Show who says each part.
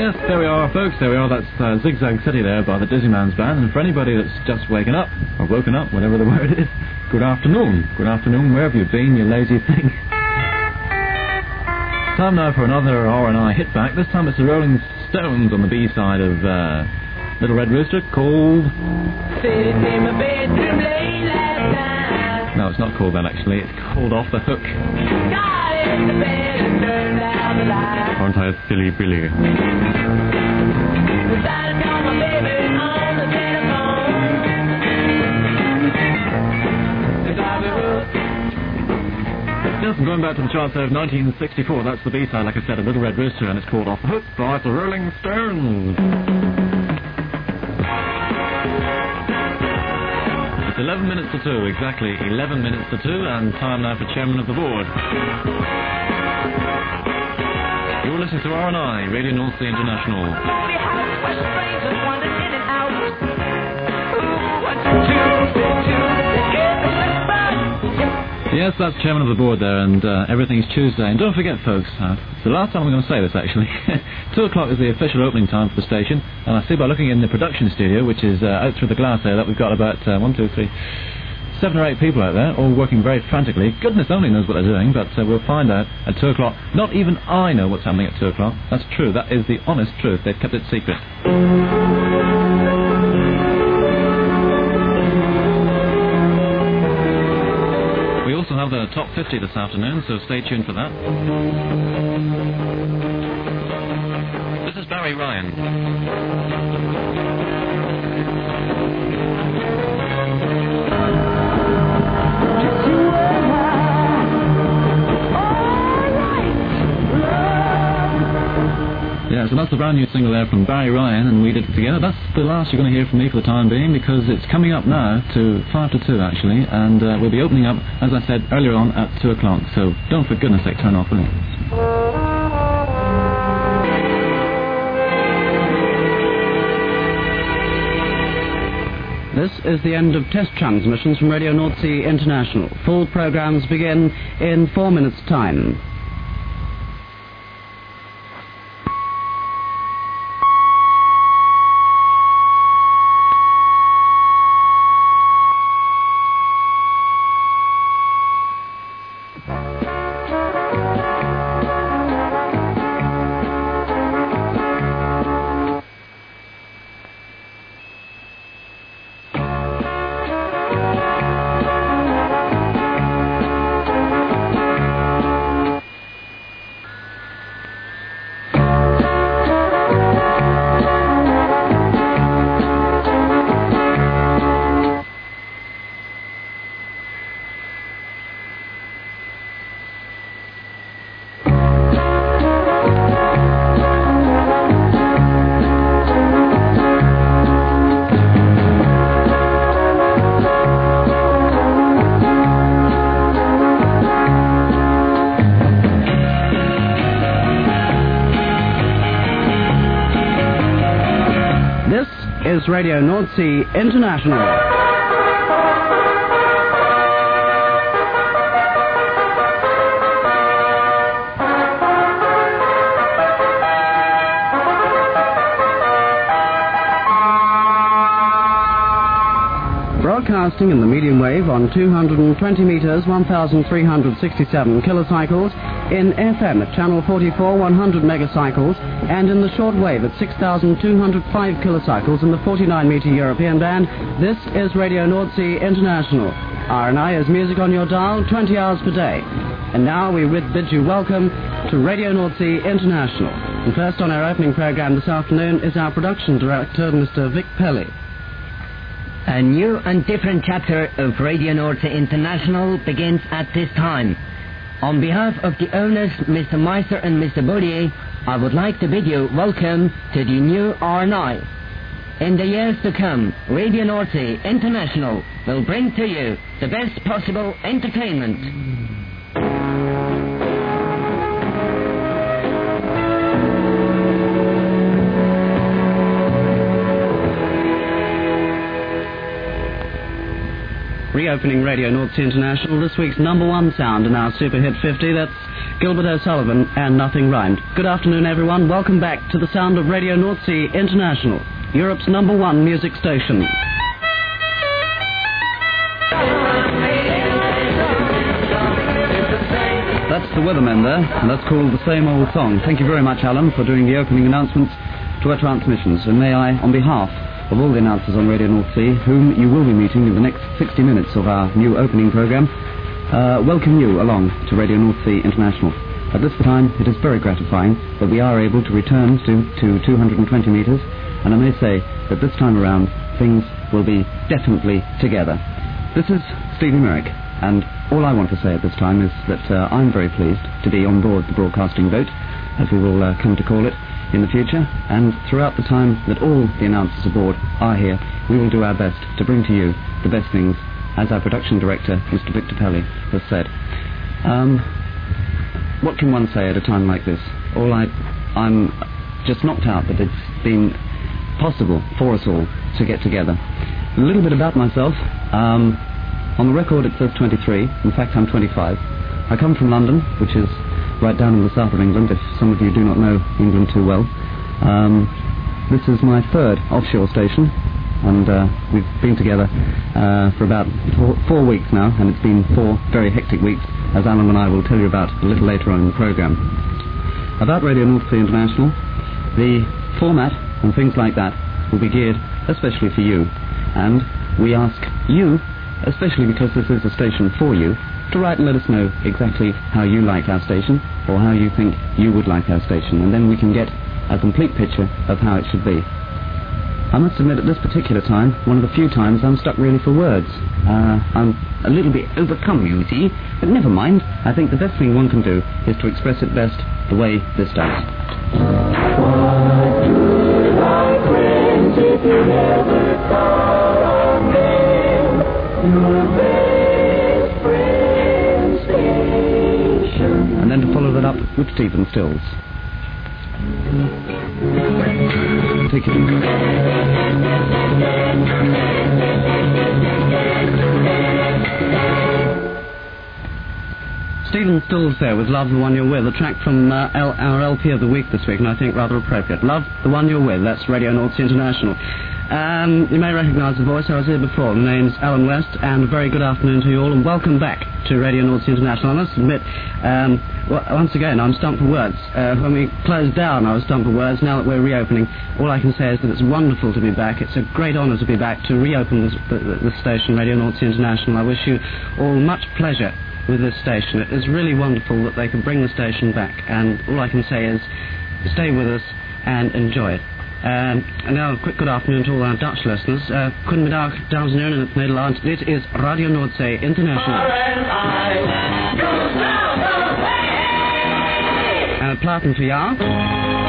Speaker 1: Yes, there we are, folks. There we are. That's Zigzag City there by the Dizzy Man's Band. And for anybody that's just waking up, or woken up, whatever the word is, good afternoon. Good afternoon, wherever you've been, you lazy thing. Time now for another R&I hit back. This time it's the Rolling Stones on the B-side of Little Red Rooster called... No, it's not called that, actually. It's called Off the Hook. Aren't I a silly Billy? Yes, I'm going back to the charts there of 1964. That's the B-side, like I said, a Little Red Rooster, and it's called Off the Hook by the Rolling Stones. It's 11 minutes to 2, exactly 11 minutes to 2, and time now for Chairman of the Board. You're listening to R&I, Radio North Sea International. Yes, that's Chairman of the Board there, and everything's Tuesday. And don't forget, folks, it's the last time I'm going to say this, actually. 2 o'clock is the official opening time for the station, and I see by looking in the production studio, which is out through the glass there, that we've got about 7 or 8 people out there, all working very frantically. Goodness only knows what they're doing, but we'll find out at 2 o'clock. Not even I know what's happening at 2 o'clock. That's true. That is the honest truth. They've kept it secret. We also have the top 50 this afternoon, so stay tuned for that. This is Barry Ryan. Yeah, so that's the brand new single there from Barry Ryan, and we did it together. That's the last you're going to hear from me for the time being, because it's coming up now to 5 to 2 actually, and we'll be opening up, as I said earlier on, at 2 o'clock. So don't for goodness sake turn off, will you?
Speaker 2: This is the end of test transmissions from Radio North Sea International. Full programs begin in 4 minutes' time. Radio North Sea International. Broadcasting in the medium wave on 220 meters, 1,367 kilocycles, in FM at channel 44, 100 megacycles, and in the short wave at 6,205 kilocycles in the 49-meter European band. This is Radio North Sea International. R&I is music on your dial, 20 hours per day. And now we bid you welcome to Radio North Sea International. And first on our opening program this afternoon is our production director, Mr. Vic Pelly.
Speaker 3: A new and different chapter of Radio North Sea International begins at this time. On behalf of the owners, Mr. Meister and Mr. Baudier, I would like to bid you welcome to the new R&I. In the years to come, Radio North Sea International will bring to you the best possible entertainment.
Speaker 2: reopening Radio North Sea International. This week's number one sound in our Super Hit 50, that's Gilbert O'Sullivan and Nothing Rhymed. Good afternoon, everyone. Welcome back to the sound of Radio North Sea International, Europe's number one music station. That's the Weathermen there, and that's called The Same Old Song. Thank you very much, Alan, for doing the opening announcements to our transmissions. And may I, on behalf of all the announcers on Radio North Sea, whom you will be meeting in the next 60 minutes of our new opening programme, welcome you along to Radio North Sea International. At this time, it is very gratifying that we are able to return to 220 metres, and I may say that this time around, things will be definitely together. This is Stevie Merrick, and all I want to say at this time is that I'm very pleased to be on board the broadcasting boat, as we will come to call it in the future, and throughout the time that all the announcers aboard are here, we will do our best to bring to you the best things, as our production director, Mr. Victor Pelly, has said. What can one say at a time like this? I'm just knocked out that it's been possible for us all to get together. A little bit about myself. On the record it says 23, in fact I'm 25. I come from London, which is right down in the south of England, if some of you do not know England too well. This is my third offshore station, and we've been together for about four weeks now, and it's been 4 very hectic weeks, as Alan and I will tell you about a little later on in the programme. About Radio North Sea International, the format and things like that will be geared especially for you, and we ask you, especially because this is a station for you, to write and let us know exactly how you like our station, or how you think you would like our station, and then we can get a complete picture of how it should be. I must admit, at this particular time, one of the few times I'm stuck really for words. I'm a little bit overcome, you see, but never mind. I think the best thing one can do is to express it best the way this does. What do my friends if you never call on them? Your best friend station. And then to follow that up with Stephen Stills. Take it in. Stephen Stills there with Love, the One You're With, a track from our LP of the week this week, and I think rather appropriate. Love, the One You're With, that's Radio North Sea International. You may recognise the voice. I was here before. The name's Alan West, and a very good afternoon to you all, and welcome back to Radio North Sea International. I must admit, once again, I'm stumped for words. When we closed down, I was stumped for words. Now that we're reopening, all I can say is that it's wonderful to be back. It's a great honour to be back to reopen the station, Radio North Sea International. I wish you all much pleasure with this station. It is really wonderful that they can bring the station back, and all I can say is stay with us and enjoy it. And now a quick good afternoon to all our Dutch listeners. Goedemiddag, dames en heren, in het Nederlands. Dit is Radio Noordzee International. En het platen voor jou.